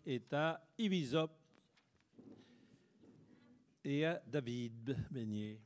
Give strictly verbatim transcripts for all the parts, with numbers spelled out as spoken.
est à Ivisop et à David Beignet.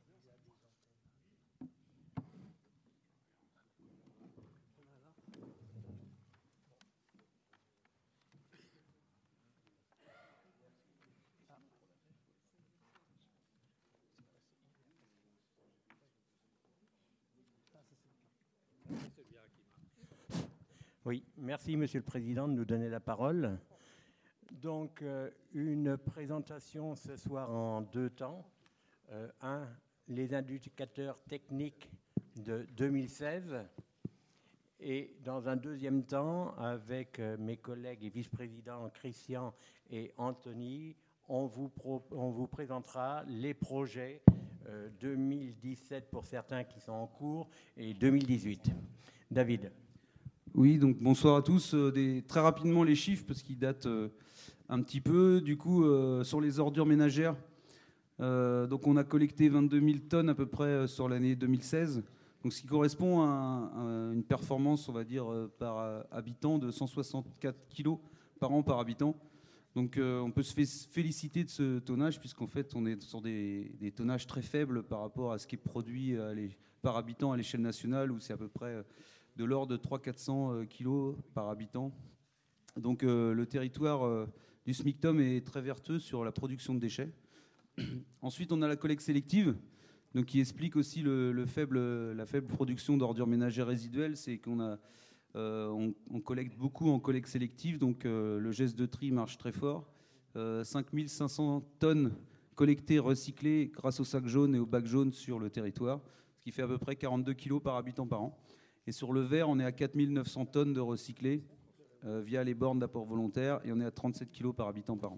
Oui, merci Monsieur le Président de nous donner la parole. Donc, euh, une présentation ce soir en deux temps. Euh, un, les indicateurs techniques de deux mille seize. Et dans un deuxième temps, avec euh, mes collègues et vice-présidents Christian et Anthony, on vous, pro- on vous présentera les projets euh, deux mille dix-sept pour certains qui sont en cours et deux mille dix-huit. David. Oui, donc bonsoir à tous. Euh, des, très rapidement les chiffres parce qu'ils datent euh, un petit peu. Du coup, euh, sur les ordures ménagères, euh, donc on a collecté vingt-deux mille tonnes à peu près euh, sur l'année deux mille seize. Donc ce qui correspond à, un, à une performance, on va dire, euh, par euh, habitant de cent soixante-quatre kilos par an par habitant. Donc euh, on peut se f- féliciter de ce tonnage puisqu'en fait on est sur des, des tonnages très faibles par rapport à ce qui est produit à l'é- par habitant à l'échelle nationale où c'est à peu près euh, de l'ordre de trois cents à quatre cents kilos par habitant. Donc euh, le territoire euh, du SMICTOM est très vertueux sur la production de déchets. Ensuite, on a la collecte sélective, donc qui explique aussi le, le faible, la faible production d'ordures ménagères résiduelles. C'est qu'on a, euh, on, on collecte beaucoup en collecte sélective, donc euh, le geste de tri marche très fort. Euh, cinq mille cinq cents tonnes collectées, recyclées grâce au sac jaune et au bac jaune sur le territoire, ce qui fait à peu près quarante-deux kilos par habitant par an. Et sur le verre, on est à quatre mille neuf cents tonnes de recyclés euh, via les bornes d'apport volontaire et on est à trente-sept kilos par habitant par an.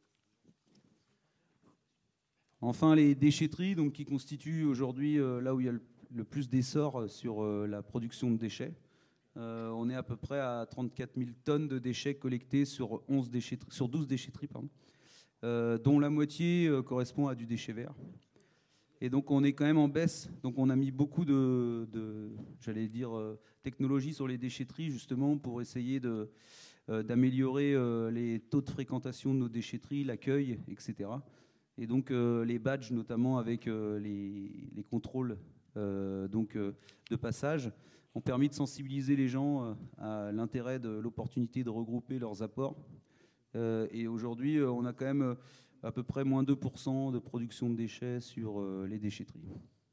Enfin, les déchetteries, donc, qui constituent aujourd'hui euh, là où il y a le, le plus d'essor sur euh, la production de déchets. Euh, on est à peu près à trente-quatre mille tonnes de déchets collectés sur, onze déchetteries, sur douze déchetteries, pardon, euh, dont la moitié euh, correspond à du déchet vert. Et donc on est quand même en baisse. Donc on a mis beaucoup de, de j'allais dire, euh, technologie sur les déchetteries justement pour essayer de, euh, d'améliorer euh, les taux de fréquentation de nos déchetteries, l'accueil, et cetera. Et donc euh, les badges, notamment avec euh, les, les contrôles euh, donc, euh, de passage, ont permis de sensibiliser les gens euh, à l'intérêt de l'opportunité de regrouper leurs apports. Euh, et aujourd'hui, euh, on a quand même à peu près moins deux pour cent de production de déchets sur euh, les déchetteries.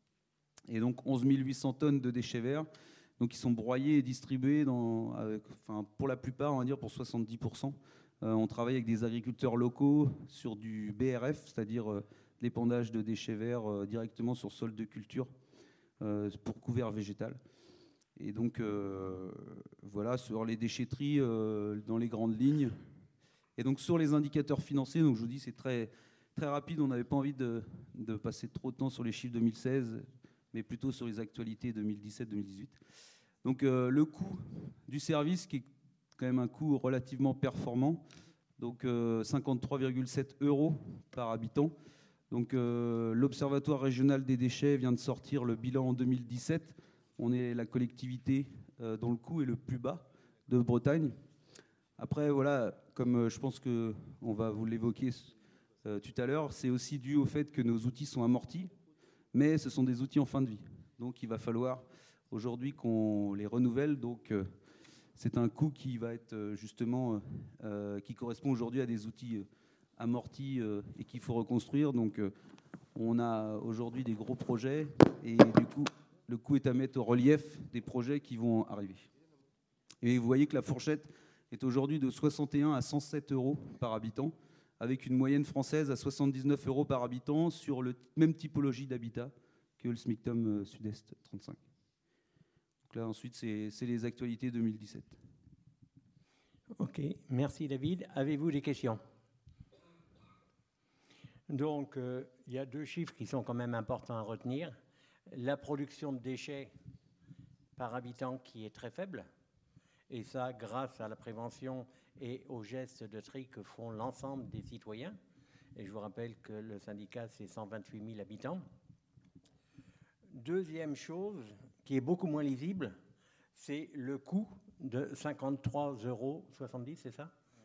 Et donc onze mille huit cents tonnes de déchets verts, donc qui sont broyés et distribués dans, avec, enfin, pour la plupart, on va dire pour soixante-dix pour cent. Euh, on travaille avec des agriculteurs locaux sur du B R F, c'est-à-dire euh, l'épandage de déchets verts euh, directement sur sol de culture euh, pour couvert végétal. Et donc euh, voilà, sur les déchetteries, euh, dans les grandes lignes. Et donc sur les indicateurs financiers, donc je vous dis c'est très, très rapide, on n'avait pas envie de, de passer trop de temps sur les chiffres deux mille seize, mais plutôt sur les actualités deux mille dix-sept deux mille dix-huit. Donc euh, le coût du service, qui est quand même un coût relativement performant, donc euh, cinquante-trois virgule sept euros par habitant. Donc euh, l'Observatoire régional des déchets vient de sortir le bilan en deux mille dix-sept. On est la collectivité euh, dont le coût est le plus bas de Bretagne. Après, voilà, comme euh, je pense qu'on va vous l'évoquer euh, tout à l'heure, c'est aussi dû au fait que nos outils sont amortis, mais ce sont des outils en fin de vie. Donc il va falloir aujourd'hui qu'on les renouvelle. Donc euh, c'est un coût qui va être euh, justement, euh, qui correspond aujourd'hui à des outils euh, amortis euh, et qu'il faut reconstruire. Donc euh, on a aujourd'hui des gros projets et du coup, le coût est à mettre au relief des projets qui vont arriver. Et vous voyez que la fourchette est aujourd'hui de soixante et un à cent sept euros par habitant, avec une moyenne française à soixante-dix-neuf euros par habitant sur le même typologie d'habitat que le SMICTOM Sud-Est trente-cinq. Donc là, ensuite, c'est, c'est les actualités deux mille dix-sept. Ok, merci David. Avez-vous des questions? Donc, euh, il y a deux chiffres qui sont quand même importants à retenir. La production de déchets par habitant qui est très faible, et ça grâce à la prévention et aux gestes de tri que font l'ensemble des citoyens. Et je vous rappelle que le syndicat, c'est cent vingt-huit mille habitants. Deuxième chose, qui est beaucoup moins lisible, c'est le coût de cinquante-trois euros soixante-dix, c'est ça,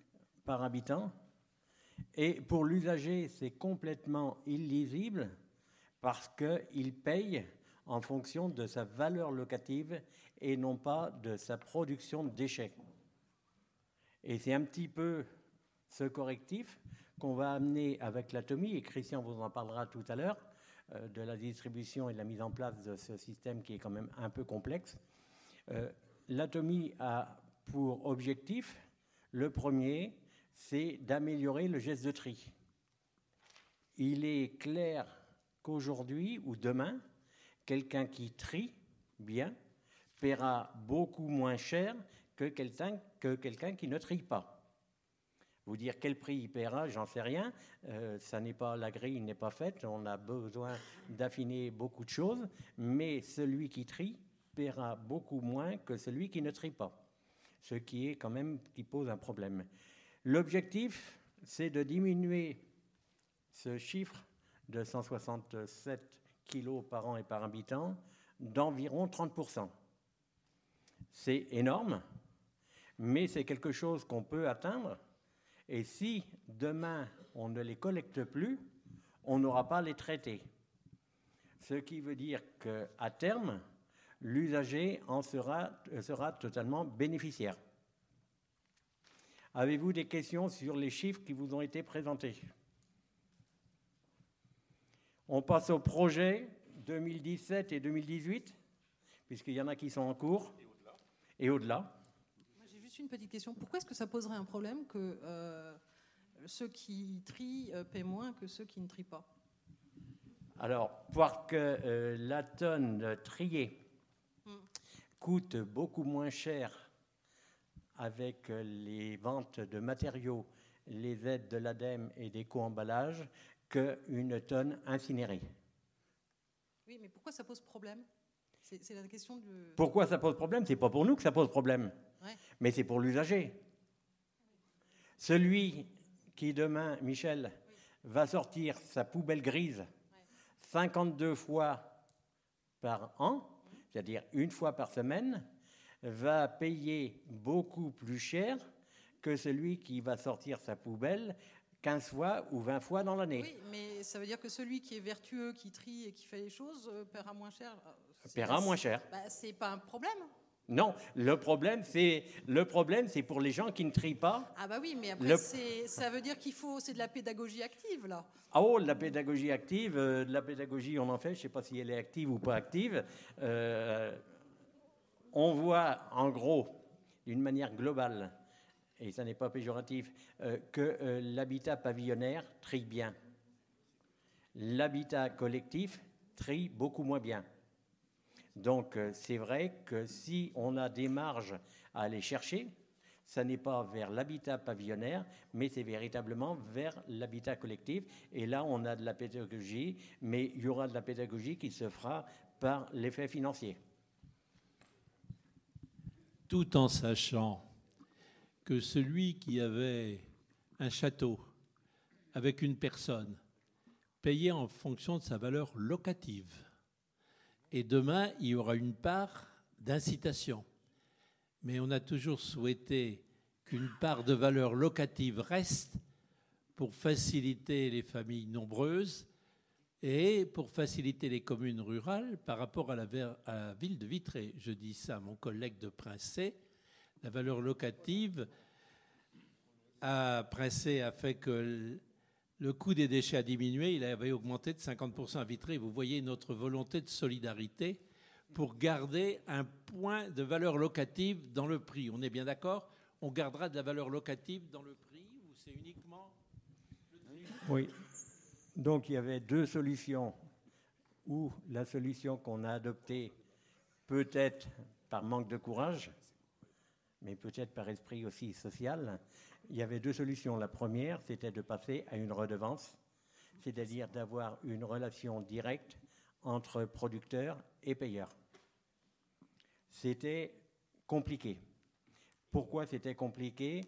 par habitant. Et pour l'usager, c'est complètement illisible parce qu'il paye en fonction de sa valeur locative et non pas de sa production de déchets. Et c'est un petit peu ce correctif qu'on va amener avec l'Atomy, et Christian vous en parlera tout à l'heure, euh, de la distribution et de la mise en place de ce système qui est quand même un peu complexe. Euh, L'Atomy a pour objectif, le premier, c'est d'améliorer le geste de tri. Il est clair qu'aujourd'hui ou demain, quelqu'un qui trie bien paiera beaucoup moins cher que quelqu'un, que quelqu'un qui ne trie pas. Vous dire quel prix il paiera, j'en sais rien. Euh, ça n'est pas, la grille n'est pas faite. On a besoin d'affiner beaucoup de choses. Mais celui qui trie paiera beaucoup moins que celui qui ne trie pas. Ce qui est quand même, qui pose un problème. L'objectif, c'est de diminuer ce chiffre de cent soixante-sept kilos par an et par habitant d'environ trente pour cent. C'est énorme, mais c'est quelque chose qu'on peut atteindre. Et si demain on ne les collecte plus, on n'aura pas à les traiter. Ce qui veut dire qu'à terme, l'usager en sera, sera totalement bénéficiaire. Avez-vous des questions sur les chiffres qui vous ont été présentés? On passe au projet deux mille dix-sept et deux mille dix-huit, puisqu'il y en a qui sont en cours, et au-delà. J'ai juste une petite question. Pourquoi est-ce que ça poserait un problème que euh, ceux qui trient euh, paient moins que ceux qui ne trient pas? Alors, parce que euh, la tonne triée mm. coûte beaucoup moins cher avec les ventes de matériaux, les aides de l'ADEME et des co-emballages qu'une tonne incinérée. Oui, mais pourquoi ça pose problème? C'est, c'est la question de... Pourquoi ça pose problème? C'est pas pour nous que ça pose problème, ouais. Mais c'est pour l'usager. Celui qui demain, Michel, oui. va sortir sa poubelle grise ouais. cinquante-deux fois par an, mmh. c'est-à-dire une fois par semaine, va payer beaucoup plus cher que celui qui va sortir sa poubelle quinze fois ou vingt fois dans l'année. Oui, mais ça veut dire que celui qui est vertueux, qui trie et qui fait les choses, euh, paiera moins cher. C'est paiera pas, moins cher. Bah, c'est pas un problème. Non, le problème, c'est, le problème, c'est pour les gens qui ne trient pas. Ah bah oui, mais après, le... c'est, ça veut dire qu'il faut... C'est de la pédagogie active, là. Ah oh, de la pédagogie active. Euh, de la pédagogie, on en fait. Je ne sais pas si elle est active ou pas active. Euh, on voit, en gros, d'une manière globale, et ça n'est pas péjoratif, euh, que euh, l'habitat pavillonnaire trie bien. L'habitat collectif trie beaucoup moins bien. Donc, euh, c'est vrai que si on a des marges à aller chercher, ça n'est pas vers l'habitat pavillonnaire, mais c'est véritablement vers l'habitat collectif. Et là, on a de la pédagogie, mais il y aura de la pédagogie qui se fera par l'effet financier. Tout en sachant que celui qui avait un château avec une personne payait en fonction de sa valeur locative. Et demain, il y aura une part d'incitation. Mais on a toujours souhaité qu'une part de valeur locative reste pour faciliter les familles nombreuses et pour faciliter les communes rurales par rapport à la, à la ville de Vitré. Je dis ça à mon collègue de Princé. La valeur locative à Princé a fait que le coût des déchets a diminué. Il avait augmenté de cinquante pour cent à Vitré. Vous voyez notre volonté de solidarité pour garder un point de valeur locative dans le prix. On est bien d'accord? On gardera de la valeur locative dans le prix ou c'est uniquement le prix? Oui. Donc il y avait deux solutions. Ou la solution qu'on a adoptée, peut-être par manque de courage, mais peut-être par esprit aussi social, il y avait deux solutions. La première, c'était de passer à une redevance, c'est-à-dire d'avoir une relation directe entre producteurs et payeurs. C'était compliqué. Pourquoi c'était compliqué?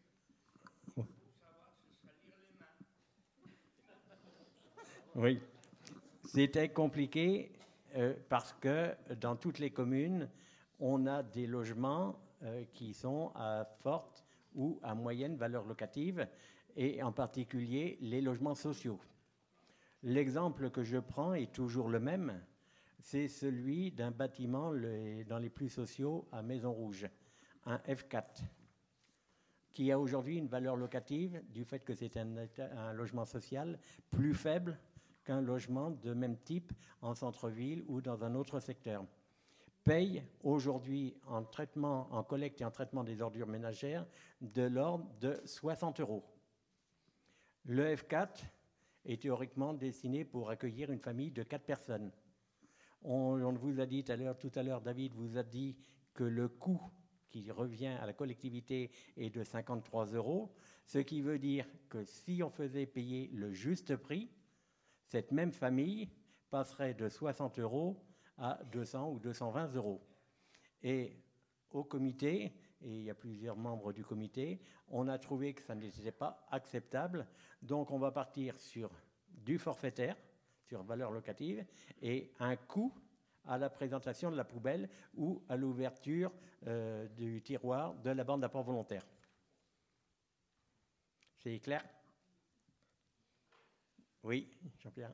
Oui, c'était compliqué euh, parce que dans toutes les communes, on a des logements euh, qui sont à forte ou à moyenne valeur locative, et en particulier les logements sociaux. L'exemple que je prends est toujours le même, c'est celui d'un bâtiment dans les plus sociaux à Maison Rouge, un F quatre, qui a aujourd'hui une valeur locative du fait que c'est un, un logement social plus faible qu'un logement de même type en centre-ville ou dans un autre secteur. Paye aujourd'hui en traitement, en collecte et en traitement des ordures ménagères de l'ordre de soixante euros. Le F quatre est théoriquement destiné pour accueillir une famille de quatre personnes. On, on vous a dit tout à l'heure, tout à l'heure, David vous a dit que le coût qui revient à la collectivité est de cinquante-trois euros, ce qui veut dire que si on faisait payer le juste prix, cette même famille passerait de soixante euros à deux cents ou deux cent vingt euros. Et au comité, et il y a plusieurs membres du comité, on a trouvé que ça n'était pas acceptable. Donc on va partir sur du forfaitaire, sur valeur locative, et un coût à la présentation de la poubelle ou à l'ouverture euh, du tiroir de la bande d'apport volontaire. C'est clair? Oui, Jean-Pierre.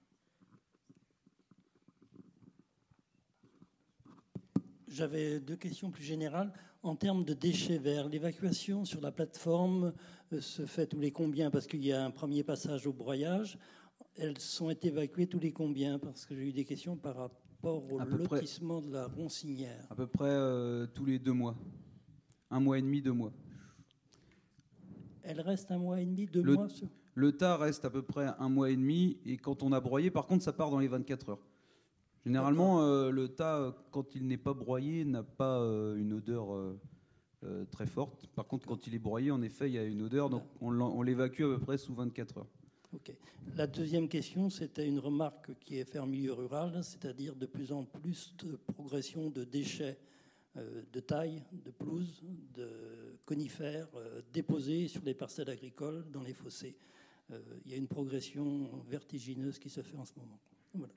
J'avais deux questions plus générales. En termes de déchets verts, l'évacuation sur la plateforme se fait tous les combien? Parce qu'il y a un premier passage au broyage. Elles sont évacuées tous les combien? Parce que j'ai eu des questions par rapport au lotissement près, de la Roncinière. À peu près euh, tous les deux mois. Un mois et demi, deux mois. Elle reste un mois et demi, deux le, mois sur... Le tas reste à peu près un mois et demi. Et quand on a broyé, par contre, ça part dans les vingt-quatre heures. Généralement, euh, le tas, quand il n'est pas broyé, n'a pas euh, une odeur euh, euh, très forte. Par contre, quand il est broyé, en effet, il y a une odeur. Donc, on, on l'évacue à peu près sous vingt-quatre heures. Ok. La deuxième question, c'était une remarque qui est faite en milieu rural, c'est-à-dire de plus en plus de progression de déchets euh, de taille, de pelouse, de conifères euh, déposés sur les parcelles agricoles, dans les fossés. Euh, il y a une progression vertigineuse qui se fait en ce moment. Voilà.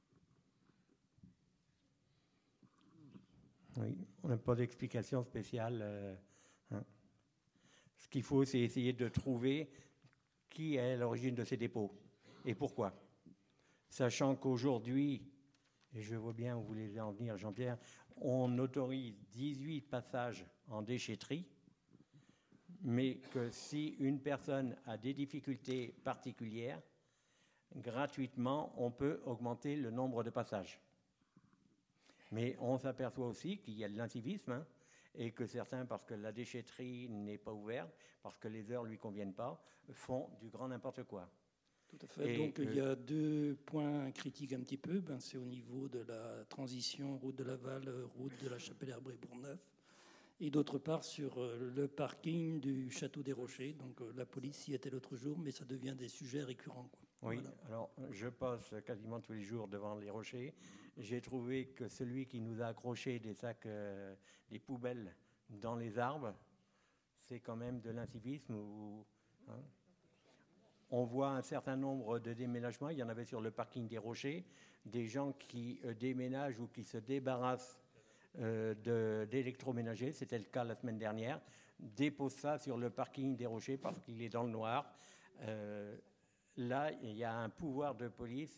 Oui, on n'a pas d'explication spéciale. Euh, hein. Ce qu'il faut, c'est essayer de trouver qui est à l'origine de ces dépôts et pourquoi. Sachant qu'aujourd'hui, et je vois bien où vous voulez en venir, Jean-Pierre, on autorise dix-huit passages en déchetterie, mais que si une personne a des difficultés particulières, gratuitement, on peut augmenter le nombre de passages. Mais on s'aperçoit aussi qu'il y a de l'incivisme, hein, et que certains, parce que la déchetterie n'est pas ouverte, parce que les heures ne lui conviennent pas, font du grand n'importe quoi. Tout à fait. Et donc euh, il y a deux points critiques un petit peu. Ben, c'est au niveau de la transition route de Laval, route de la Chapelle-Herbré-Bourgneuf. Et d'autre part sur euh, le parking du Château des Rochers. Donc euh, la police y était l'autre jour, mais ça devient des sujets récurrents, quoi. Oui, voilà. Alors je passe quasiment tous les jours devant les rochers. J'ai trouvé que celui qui nous a accroché des sacs, euh, des poubelles dans les arbres, c'est quand même de l'incivisme. Où, hein, on voit un certain nombre de déménagements. Il y en avait sur le parking des rochers, des gens qui euh, déménagent ou qui se débarrassent euh, de, d'électroménagers. C'était le cas la semaine dernière. Déposent ça sur le parking des rochers parce qu'il est dans le noir. Euh, Là, il y a un pouvoir de police.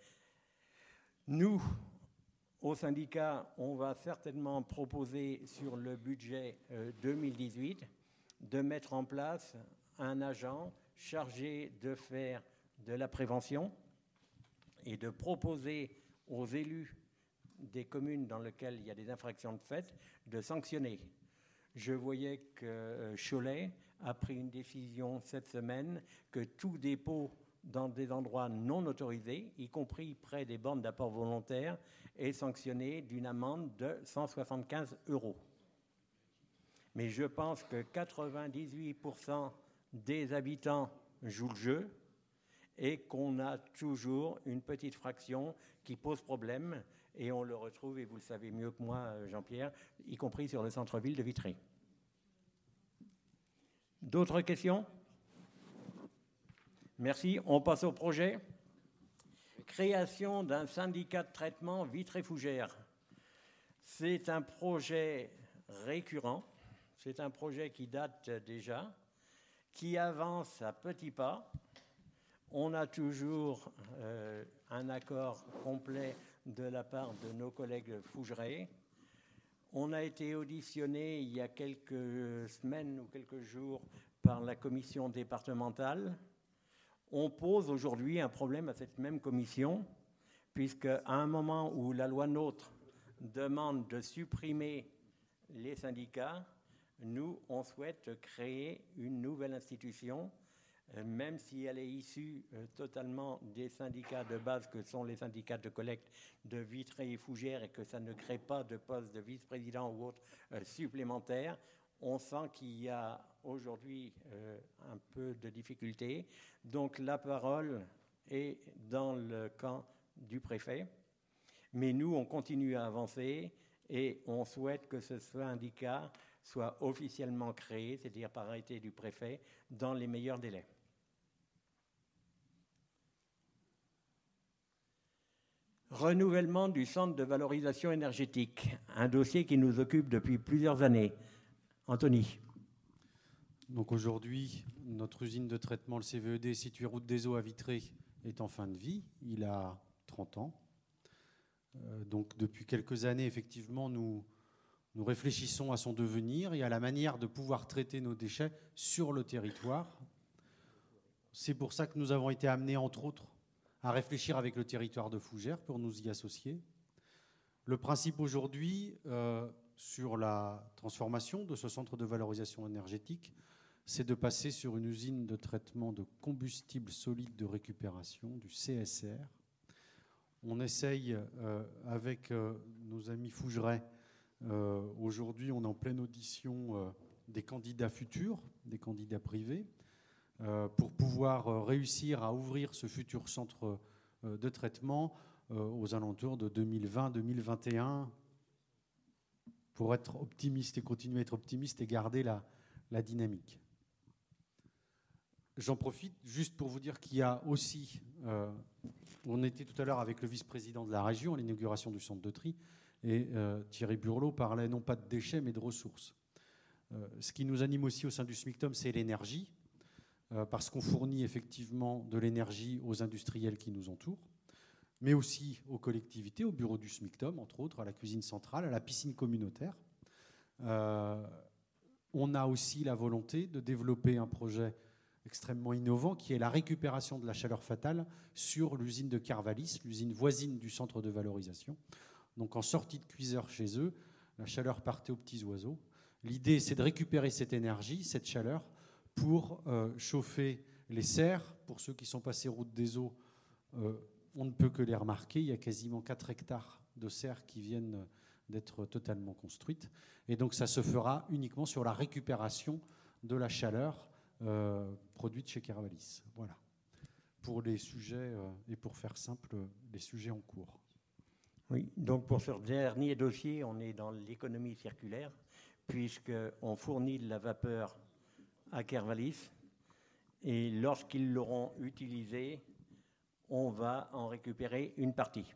Nous, au syndicat, on va certainement proposer sur le budget deux mille dix-huit de mettre en place un agent chargé de faire de la prévention et de proposer aux élus des communes dans lesquelles il y a des infractions de fait de sanctionner. Je voyais que Cholet a pris une décision cette semaine que tout dépôt dans des endroits non autorisés, y compris près des bornes d'apport volontaire, est sanctionné d'une amende de cent soixante-quinze euros. Mais je pense que quatre-vingt-dix-huit pour cent des habitants jouent le jeu et qu'on a toujours une petite fraction qui pose problème, et on le retrouve, et vous le savez mieux que moi, Jean-Pierre, y compris sur le centre-ville de Vitré. D'autres questions ? Merci. On passe au projet. Création d'un syndicat de traitement Vitré-Fougères. C'est un projet récurrent. C'est un projet qui date déjà, qui avance à petits pas. On a toujours euh, un accord complet de la part de nos collègues Fougeray. On a été auditionné il y a quelques semaines ou quelques jours par la commission départementale. On pose aujourd'hui un problème à cette même commission, puisqu'à un moment où la loi NOTRe demande de supprimer les syndicats, nous, on souhaite créer une nouvelle institution, euh, même si elle est issue euh, totalement des syndicats de base que sont les syndicats de collecte de Vitré et Fougères et que ça ne crée pas de poste de vice-président ou autre euh, supplémentaire. On sent qu'il y a aujourd'hui euh, un peu de difficulté. Donc la parole est dans le camp du préfet. Mais nous, on continue à avancer et on souhaite que ce syndicat soit officiellement créé, c'est-à-dire par arrêté du préfet, dans les meilleurs délais. Renouvellement du centre de valorisation énergétique, un dossier qui nous occupe depuis plusieurs années. Anthony. Donc aujourd'hui, notre usine de traitement, le C V E D, située route des Eaux à Vitré, est en fin de vie. Il a trente ans. Euh, donc depuis quelques années, effectivement, nous, nous réfléchissons à son devenir et à la manière de pouvoir traiter nos déchets sur le territoire. C'est pour ça que nous avons été amenés, entre autres, à réfléchir avec le territoire de Fougères pour nous y associer. Le principe aujourd'hui, euh, sur la transformation de ce centre de valorisation énergétique, c'est de passer sur une usine de traitement de combustible solide de récupération, du C S R. On essaye, euh, avec euh, nos amis Fougeray, euh, aujourd'hui on est en pleine audition euh, des candidats futurs, des candidats privés, euh, pour pouvoir euh, réussir à ouvrir ce futur centre euh, de traitement euh, aux alentours de deux mille vingt deux mille vingt et un, pour être optimiste et continuer à être optimiste et garder la, la dynamique. J'en profite juste pour vous dire qu'il y a aussi, euh, on était tout à l'heure avec le vice-président de la région à l'inauguration du centre de tri, et euh, Thierry Burlot parlait non pas de déchets mais de ressources. Euh, ce qui nous anime aussi au sein du SMICTOM, c'est l'énergie, euh, parce qu'on fournit effectivement de l'énergie aux industriels qui nous entourent, mais aussi aux collectivités, au bureau du SMICTOM, entre autres, à la cuisine centrale, à la piscine communautaire. Euh, on a aussi la volonté de développer un projet extrêmement innovant qui est la récupération de la chaleur fatale sur l'usine de Carvalis, l'usine voisine du centre de valorisation. Donc en sortie de cuiseur chez eux, la chaleur partait aux petits oiseaux. L'idée, c'est de récupérer cette énergie, cette chaleur, pour euh, chauffer les serres. Pour ceux qui sont passés route des Eaux, euh, on ne peut que les remarquer. Il y a quasiment quatre hectares de serres qui viennent d'être totalement construites. Et donc ça se fera uniquement sur la récupération de la chaleur euh, produite chez Carvalis. Voilà. Pour les sujets, euh, et pour faire simple, les sujets en cours. Oui, donc pour ce dernier dossier, on est dans l'économie circulaire, puisqu'on fournit de la vapeur à Carvalis, et lorsqu'ils l'auront utilisée, on va en récupérer une partie.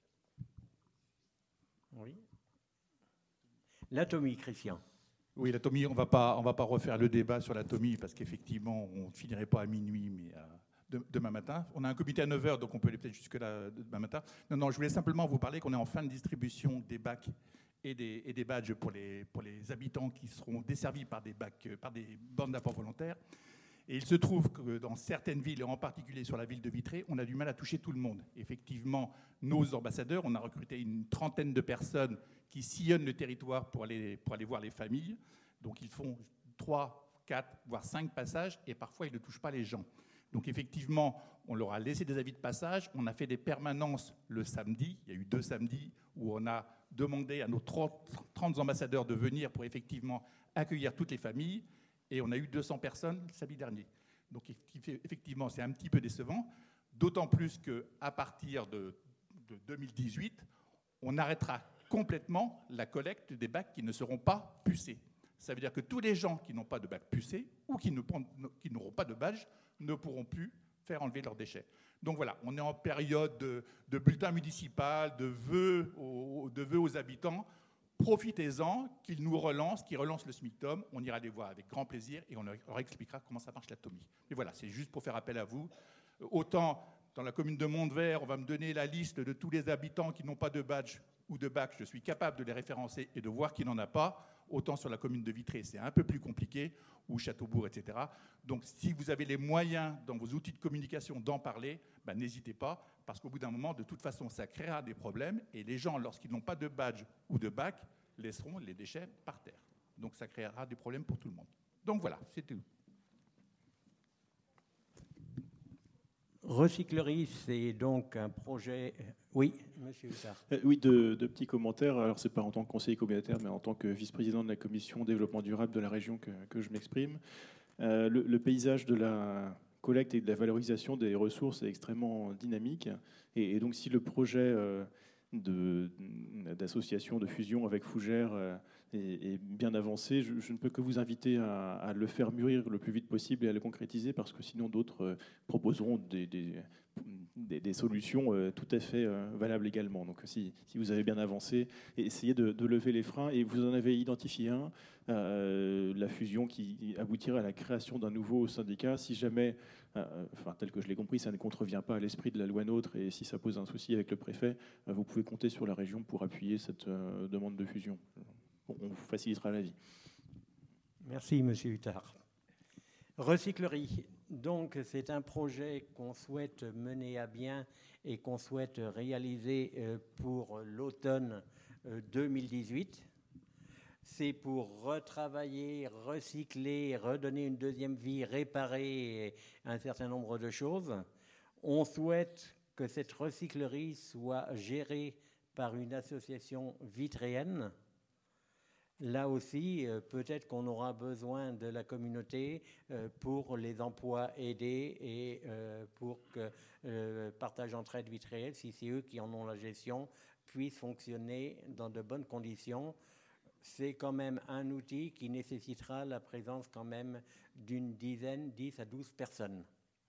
Oui. L'Atomy, Christian. Oui, l'Atomy, on va pas, on va pas refaire le débat sur l'Atomy, parce qu'effectivement, on ne finirait pas à minuit, mais à de, demain matin. On a un comité à neuf heures, donc on peut aller peut-être jusque-là demain matin. Non, non, je voulais simplement vous parler qu'on est en fin de distribution des bacs et des, et des badges pour les, pour les habitants qui seront desservis par des bacs, par des bornes d'apport volontaire. Et il se trouve que dans certaines villes, et en particulier sur la ville de Vitré, on a du mal à toucher tout le monde. Effectivement, nos ambassadeurs, on a recruté une trentaine de personnes qui sillonnent le territoire pour aller, pour aller voir les familles. Donc ils font trois, quatre, voire cinq passages, et parfois ils ne touchent pas les gens. Donc effectivement, on leur a laissé des avis de passage. On a fait des permanences le samedi. Il y a eu deux samedis où on a demandé à nos trente ambassadeurs de venir pour effectivement accueillir toutes les familles. Et on a eu deux cents personnes le samedi dernier. Donc effectivement, c'est un petit peu décevant. D'autant plus qu'à partir de, de deux mille dix-huit, on arrêtera complètement la collecte des bacs qui ne seront pas pucés. Ça veut dire que tous les gens qui n'ont pas de bac pucé ou qui, ne, qui n'auront pas de badge ne pourront plus faire enlever leurs déchets. Donc voilà, on est en période de, de bulletin municipal, de vœux, aux, de vœux aux habitants. profitez-en, qu'ils nous relancent, qu'ils relancent le SMICTOM. On ira les voir avec grand plaisir et on leur expliquera comment ça marche la T O M I. Mais voilà, c'est juste pour faire appel à vous. Autant dans la commune de Montvert, on va me donner la liste de tous les habitants qui n'ont pas de badge ou de bac. Je suis capable de les référencer et de voir qui n'en a pas. Autant sur la commune de Vitré, c'est un peu plus compliqué, ou Châteaubourg, et cetera. Donc, si vous avez les moyens dans vos outils de communication d'en parler, ben, n'hésitez pas, parce qu'au bout d'un moment, de toute façon, ça créera des problèmes, et les gens, lorsqu'ils n'ont pas de badge ou de bac, laisseront les déchets par terre. Donc, ça créera des problèmes pour tout le monde. Donc, voilà, c'est tout. Recyclerie, c'est donc un projet... Oui, monsieur Hussard. Euh, oui, de, de petits commentaires. Alors, ce n'est pas en tant que conseiller communautaire, mais en tant que vice-président de la commission développement durable de la région que, que je m'exprime. Euh, le, le paysage de la collecte et de la valorisation des ressources est extrêmement dynamique. Et, et donc, si le projet euh, de, d'association, de fusion avec Fougères euh, est, est bien avancé, je, je ne peux que vous inviter à, à le faire mûrir le plus vite possible et à le concrétiser, parce que sinon d'autres euh, proposeront des, des, des, des solutions euh, tout à fait euh, valables également. Donc si, si vous avez bien avancé, essayez de, de lever les freins, et vous en avez identifié un, euh, la fusion qui aboutirait à la création d'un nouveau syndicat. Si jamais, euh, enfin, tel que je l'ai compris, ça ne contrevient pas à l'esprit de la loi NOTRe, et si ça pose un souci avec le préfet, euh, vous pouvez compter sur la région pour appuyer cette euh, demande de fusion. Bon, on vous facilitera la vie. Merci, monsieur Huttard. Recyclerie. Donc, c'est un projet qu'on souhaite mener à bien et qu'on souhaite réaliser pour l'automne deux mille dix-huit. C'est pour retravailler, recycler, redonner une deuxième vie, réparer un certain nombre de choses. On souhaite que cette recyclerie soit gérée par une association vitréenne. Là aussi, peut-être qu'on aura besoin de la communauté pour les emplois aidés et pour que le partage d'entraide vitréenne, si c'est eux qui en ont la gestion, puisse fonctionner dans de bonnes conditions. C'est quand même un outil qui nécessitera la présence quand même d'une dizaine, dix à douze personnes.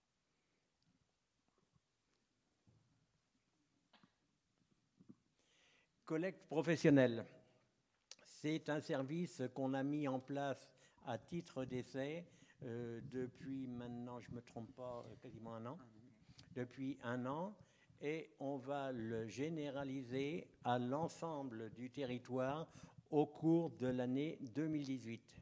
Collecte professionnelle. C'est un service qu'on a mis en place à titre d'essai euh, depuis maintenant, je ne me trompe pas, quasiment un an. Depuis un an, et on va le généraliser à l'ensemble du territoire au cours de l'année deux mille dix-huit.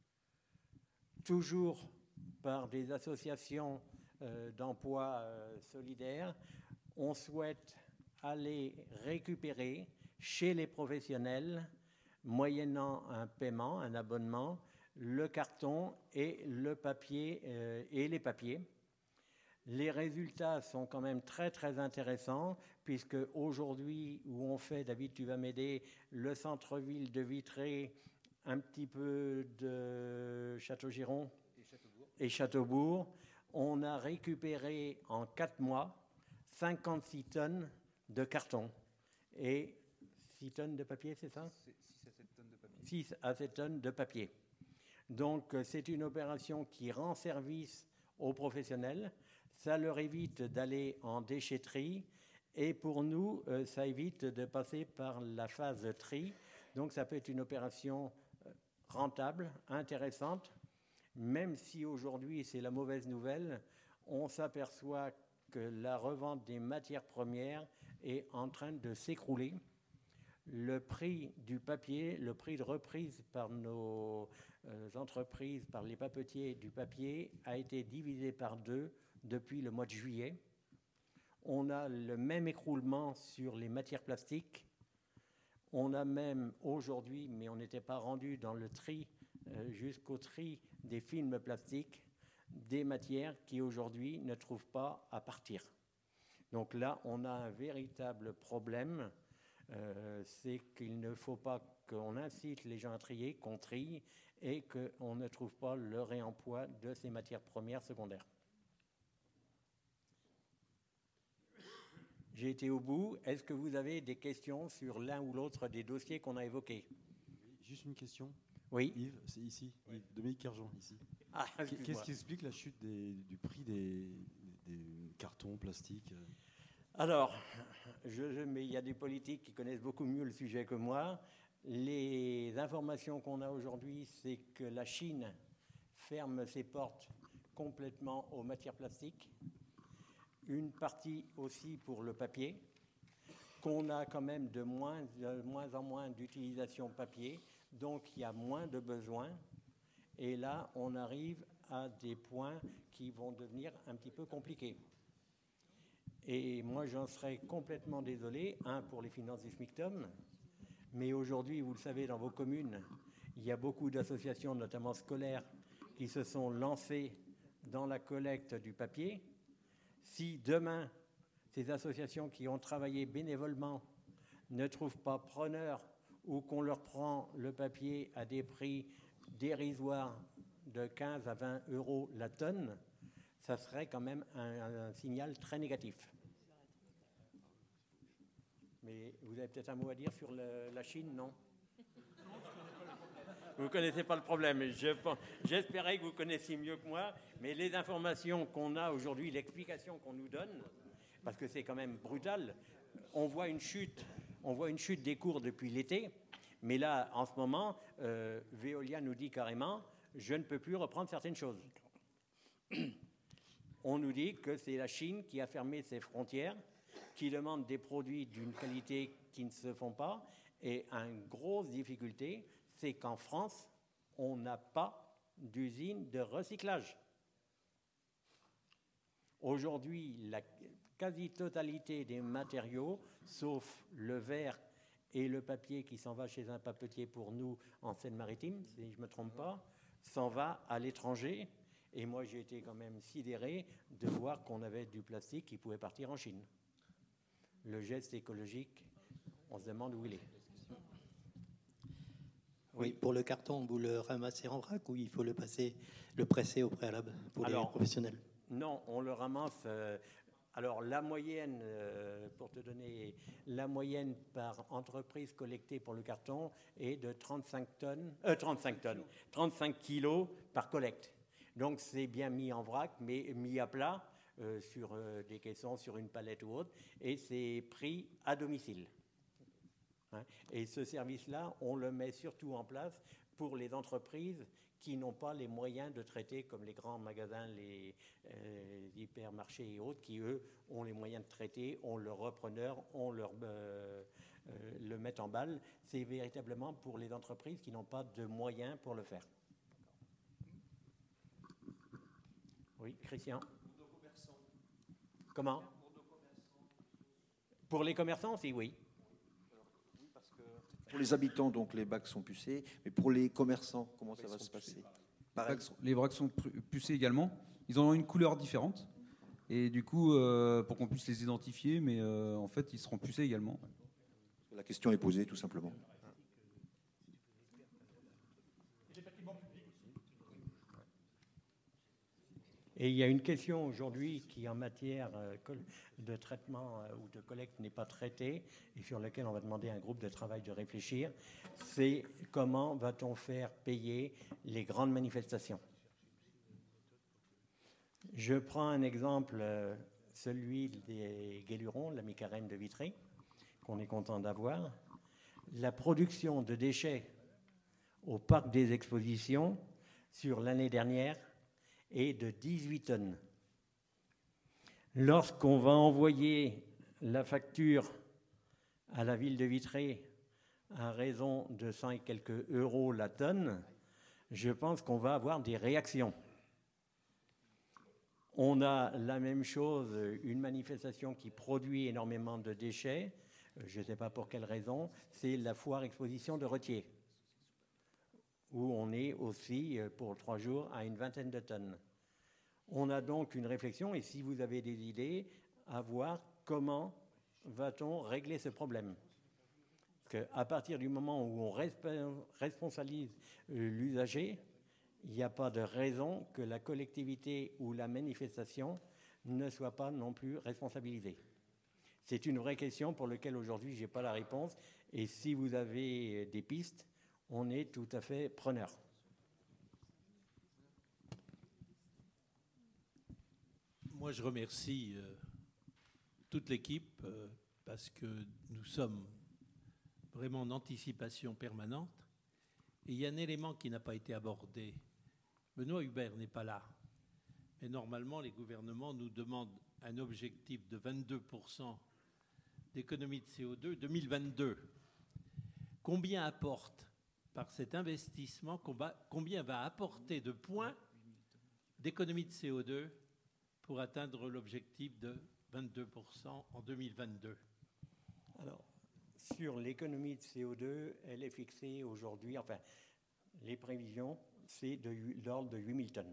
Toujours par des associations euh, d'emploi euh, solidaires, on souhaite aller récupérer chez les professionnels, moyennant un paiement, un abonnement, le carton et le papier euh, et les papiers. Les résultats sont quand même très très intéressants, puisque aujourd'hui, où on fait, David, tu vas m'aider, le centre-ville de Vitré, un petit peu de Château-Giron et Châteaubourg. et Châteaubourg, on a récupéré en quatre mois cinquante-six tonnes de carton et six tonnes de papier, c'est ça ? six à sept tonnes de papier. Donc, c'est une opération qui rend service aux professionnels. Ça leur évite d'aller en déchetterie. Et pour nous, ça évite de passer par la phase tri. Donc, ça peut être une opération rentable, intéressante. Même si aujourd'hui, c'est la mauvaise nouvelle, on s'aperçoit que la revente des matières premières est en train de s'écrouler. Le prix du papier, le prix de reprise par nos euh, entreprises, par les papetiers du papier, a été divisé par deux depuis le mois de juillet. On a le même écroulement sur les matières plastiques. On a même aujourd'hui, mais on n'était pas rendu dans le tri, euh, jusqu'au tri des films plastiques, des matières qui aujourd'hui ne trouvent pas à partir. Donc là, on a un véritable problème. Euh, c'est qu'il ne faut pas qu'on incite les gens à trier, qu'on trie et qu'on ne trouve pas le réemploi de ces matières premières secondaires. J'ai été au bout. Est-ce que vous avez des questions sur l'un ou l'autre des dossiers qu'on a évoqués ? Juste une question. Oui. Yves, c'est ici. Oui. Yves, Dominique Kerjean, ici. Ah, Qu'est-ce qui explique la chute des, du prix des, des cartons plastiques ? Alors, je, je, mais il y a des politiques qui connaissent beaucoup mieux le sujet que moi. Les informations qu'on a aujourd'hui, c'est que la Chine ferme ses portes complètement aux matières plastiques, une partie aussi pour le papier, qu'on a quand même de moins, de moins en moins d'utilisation papier, donc il y a moins de besoins. Et là, on arrive à des points qui vont devenir un petit peu compliqués. Et moi, j'en serais complètement désolé, un, pour les finances du SMICTOM, mais aujourd'hui, vous le savez, dans vos communes, il y a beaucoup d'associations, notamment scolaires, qui se sont lancées dans la collecte du papier. Si demain, ces associations qui ont travaillé bénévolement ne trouvent pas preneur ou qu'on leur prend le papier à des prix dérisoires de quinze à vingt euros la tonne, ça serait quand même un, un signal très négatif. Mais vous avez peut-être un mot à dire sur le, la Chine, non? Vous ne connaissez pas le problème. Je, j'espérais que vous connaissiez mieux que moi, mais les informations qu'on a aujourd'hui, l'explication qu'on nous donne, parce que c'est quand même brutal, on voit une chute, on voit une chute des cours depuis l'été, mais là, en ce moment, euh, Veolia nous dit carrément, je ne peux plus reprendre certaines choses. On nous dit que c'est la Chine qui a fermé ses frontières, qui demande des produits d'une qualité qui ne se font pas, et une grosse difficulté, c'est qu'en France, on n'a pas d'usine de recyclage. Aujourd'hui, la quasi-totalité des matériaux, sauf le verre et le papier qui s'en va chez un papetier pour nous en Seine-Maritime, si je ne me trompe pas, s'en va à l'étranger. Et moi, j'ai été quand même sidéré de voir qu'on avait du plastique qui pouvait partir en Chine. Le geste écologique, on se demande où il est. Oui, pour le carton, vous le ramassez en vrac ou il faut le passer, le presser au préalable pour Alors, les professionnels? Non, on le ramasse. Euh, alors la moyenne, euh, pour te donner, la moyenne par entreprise collectée pour le carton est de trente-cinq tonnes, euh, trente-cinq tonnes, trente-cinq kilos par collecte. Donc c'est bien mis en vrac, mais mis à plat euh, sur euh, des caissons, sur une palette ou autre, et c'est pris à domicile. Et ce service-là, on le met surtout en place pour les entreprises qui n'ont pas les moyens de traiter, comme les grands magasins, les, euh, les hypermarchés et autres, qui, eux, ont les moyens de traiter, ont leur repreneur, ont leur, euh, euh, le mettent en balle. C'est véritablement pour les entreprises qui n'ont pas de moyens pour le faire. Oui, Christian. Pour nos commerçants. Comment? Pour nos commerçants. Pour les commerçants, si, oui. Pour les habitants, donc les bacs sont pucés, mais pour les commerçants, comment ça va se passer? Pareil. Les bacs sont pucés également. Ils ont une couleur différente. Et du coup, euh, pour qu'on puisse les identifier, mais euh, en fait, ils seront pucés également. La question est posée, tout simplement. Et il y a une question aujourd'hui qui, en matière de traitement ou de collecte, n'est pas traitée et sur laquelle on va demander à un groupe de travail de réfléchir, c'est comment va-t-on faire payer les grandes manifestations? Je prends un exemple, celui des Guélurons, la mi-carême de Vitry, qu'on est content d'avoir. La production de déchets au parc des expositions sur l'année dernière est de dix-huit tonnes. Lorsqu'on va envoyer la facture à la ville de Vitry à raison de cent et quelques euros la tonne, je pense qu'on va avoir des réactions. On a la même chose, une manifestation qui produit énormément de déchets, je ne sais pas pour quelle raison, c'est la foire exposition de Retier, où on est aussi, pour trois jours, à une vingtaine de tonnes. On a donc une réflexion, et si vous avez des idées, à voir comment va-t-on régler ce problème. Parce qu'à partir du moment où on responsabilise l'usager, il n'y a pas de raison que la collectivité ou la manifestation ne soit pas non plus responsabilisée. C'est une vraie question pour laquelle aujourd'hui je n'ai pas la réponse, et si vous avez des pistes, on est tout à fait preneur. Moi, je remercie euh, toute l'équipe euh, parce que nous sommes vraiment en anticipation permanente. Et il y a un élément qui n'a pas été abordé. Benoît Hubert n'est pas là. Mais normalement, les gouvernements nous demandent un objectif de vingt-deux pour cent d'économie de C O deux deux mille vingt-deux. Combien apporte par cet investissement, combien va apporter de points d'économie de C O deux pour atteindre l'objectif de vingt-deux pour cent en deux mille vingt-deux? Alors, sur l'économie de C O deux, elle est fixée aujourd'hui, enfin, les prévisions, c'est de l'ordre de huit mille tonnes.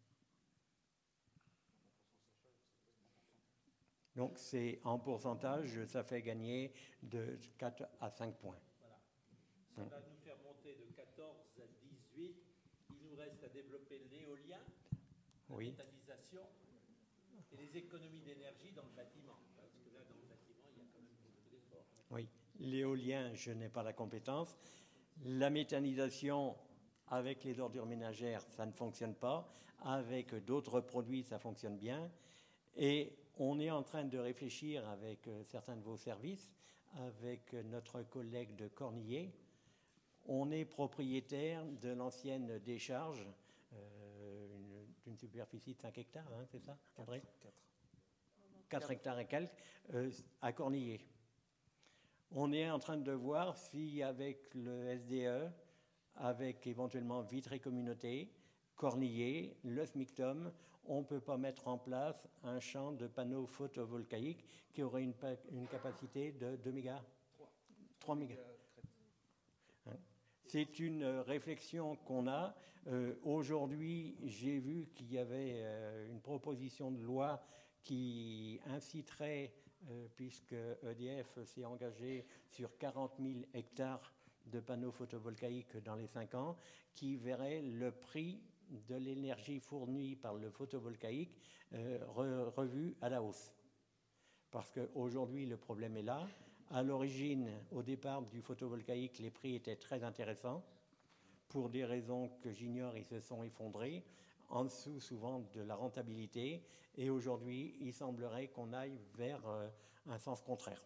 Donc, c'est en pourcentage, ça fait gagner de quatre à cinq points. Voilà. Ça va nous faire monter de quatorze à dix-huit. Il nous reste à développer l'éolien, la oui. méthanisation et les économies d'énergie dans le bâtiment. Parce que là, dans le bâtiment, il y a quand même beaucoup d'efforts. Oui. L'éolien, je n'ai pas la compétence. La méthanisation, avec les ordures ménagères, ça ne fonctionne pas. Avec d'autres produits, ça fonctionne bien. Et on est en train de réfléchir avec certains de vos services, avec notre collègue de Cornillé. On est propriétaire de l'ancienne décharge euh, d'une superficie de cinq hectares, hein, c'est ça, André ? quatre hectares et quelques, euh, à Cornillé. On est en train de voir si avec le S D E, avec éventuellement Vitré Communauté, Cornillé, le SMICTOM, on ne peut pas mettre en place un champ de panneaux photovoltaïques qui aurait une, une capacité de deux mégas, trois mégas. Hein? C'est une réflexion qu'on a. Euh, aujourd'hui, j'ai vu qu'il y avait euh, une proposition de loi qui inciterait, euh, puisque E D F s'est engagé sur quarante mille hectares de panneaux photovoltaïques dans les cinq ans, qui verrait le prix de l'énergie fournie par le photovoltaïque euh, re, revu à la hausse. Parce qu'aujourd'hui, le problème est là. À l'origine, au départ du photovoltaïque, les prix étaient très intéressants. Pour des raisons que j'ignore, ils se sont effondrés, en dessous souvent de la rentabilité. Et aujourd'hui, il semblerait qu'on aille vers euh, un sens contraire.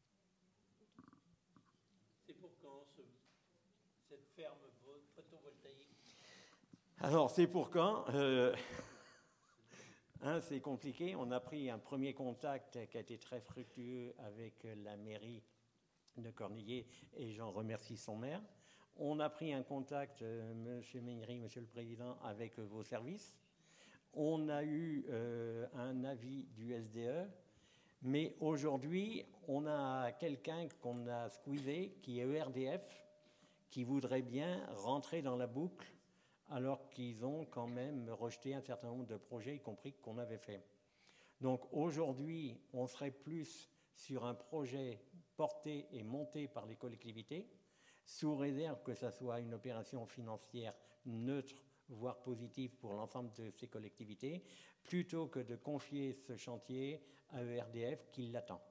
C'est pour quand ce, cette ferme photovoltaïque? Alors, c'est pour quand euh, hein, c'est compliqué. On a pris un premier contact qui a été très fructueux avec la mairie de Cornillé et j'en remercie son maire. On a pris un contact, euh, Monsieur Ménry, Monsieur le Président, avec vos services. On a eu euh, un avis du S D E, mais aujourd'hui, on a quelqu'un qu'on a squeezé, qui est E R D F, qui voudrait bien rentrer dans la boucle, alors qu'ils ont quand même rejeté un certain nombre de projets, y compris qu'on avait fait. Donc aujourd'hui, on serait plus sur un projet porté et monté par les collectivités, sous réserve que ça soit une opération financière neutre, voire positive pour l'ensemble de ces collectivités, plutôt que de confier ce chantier à E R D F qui l'attend.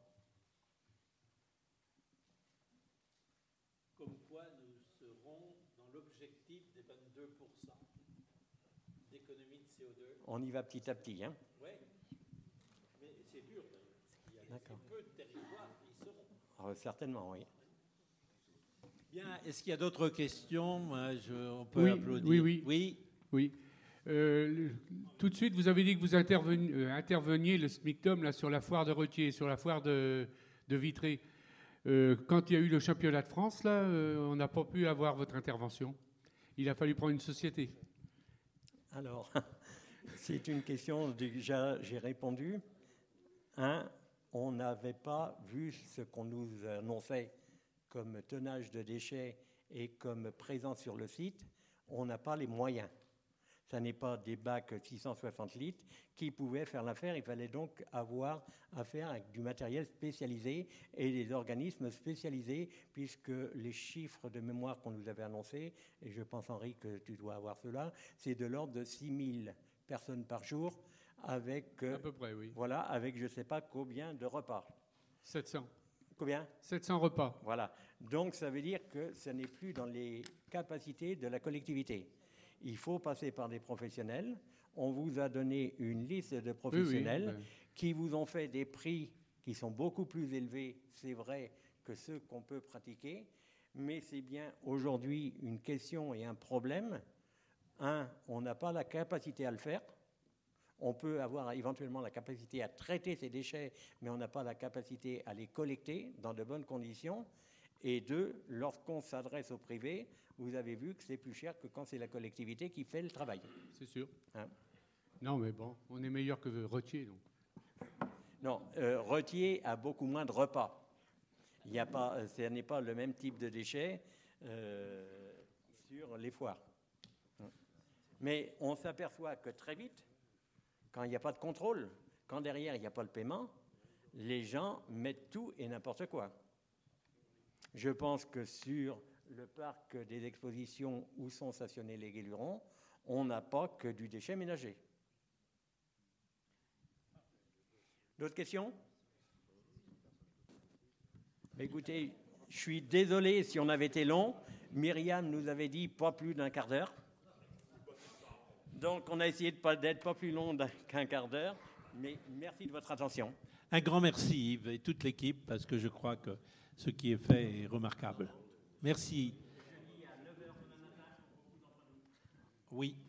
Comme quoi nous serons dans l'objectif des vingt-deux pour cent d'économie de C O deux. On y va petit à petit, hein. Oui, mais c'est dur d'ailleurs. Il y a assez peu de territoires qui y seront. Alors, certainement, oui. Bien, est-ce qu'il y a d'autres questions? Moi, je, on peut oui, applaudir. Oui, oui. Oui. oui. Euh, le, tout de suite, vous avez dit que vous interveniez, euh, interveniez le SMICTOM là, sur la foire de Retier, sur la foire de, de Vitré. Euh, quand il y a eu le championnat de France, là, euh, on n'a pas pu avoir votre intervention. Il a fallu prendre une société. Alors, c'est une question, déjà j'ai répondu. Un, on n'avait pas vu ce qu'on nous annonçait comme tonnage de déchets et comme présence sur le site. On n'a pas les moyens. Ça n'est pas des bacs six cent soixante litres qui pouvaient faire l'affaire. Il fallait donc avoir affaire avec du matériel spécialisé et des organismes spécialisés, puisque les chiffres de mémoire qu'on nous avait annoncés, et je pense, Henri, que tu dois avoir cela, c'est de l'ordre de six mille personnes par jour, avec, à peu près, oui. Voilà, avec je ne sais pas combien de repas. sept cents. Combien ? sept cents repas. Voilà. Donc, ça veut dire que ce n'est plus dans les capacités de la collectivité. Il faut passer par des professionnels. On vous a donné une liste de professionnels oui, oui, oui. qui vous ont fait des prix qui sont beaucoup plus élevés, c'est vrai, que ceux qu'on peut pratiquer. mais c'est bien aujourd'hui une question et un problème. Un, on n'a pas la capacité à le faire. On peut avoir éventuellement la capacité à traiter ces déchets, mais on n'a pas la capacité à les collecter dans de bonnes conditions. Et deux, lorsqu'on s'adresse au privé, vous avez vu que c'est plus cher que quand c'est la collectivité qui fait le travail. C'est sûr. Hein? Non, mais bon, on est meilleur que Retier, donc. Non, euh, Retier a beaucoup moins de repas. Il y a pas, ce n'est pas le même type de déchets euh, sur les foires. Mais on s'aperçoit que très vite, quand il n'y a pas de contrôle, quand derrière il n'y a pas le paiement, les gens mettent tout et n'importe quoi. Je pense que sur le parc des expositions où sont stationnés les guélurons, on n'a pas que du déchet ménager. D'autres questions? Écoutez, je suis désolé si on avait été long. Myriam nous avait dit pas plus d'un quart d'heure. Donc on a essayé de pas, d'être pas plus long qu'un quart d'heure. Mais merci de votre attention. Un grand merci Yves et toute l'équipe parce que je crois que ce qui est fait est remarquable. Merci. Oui.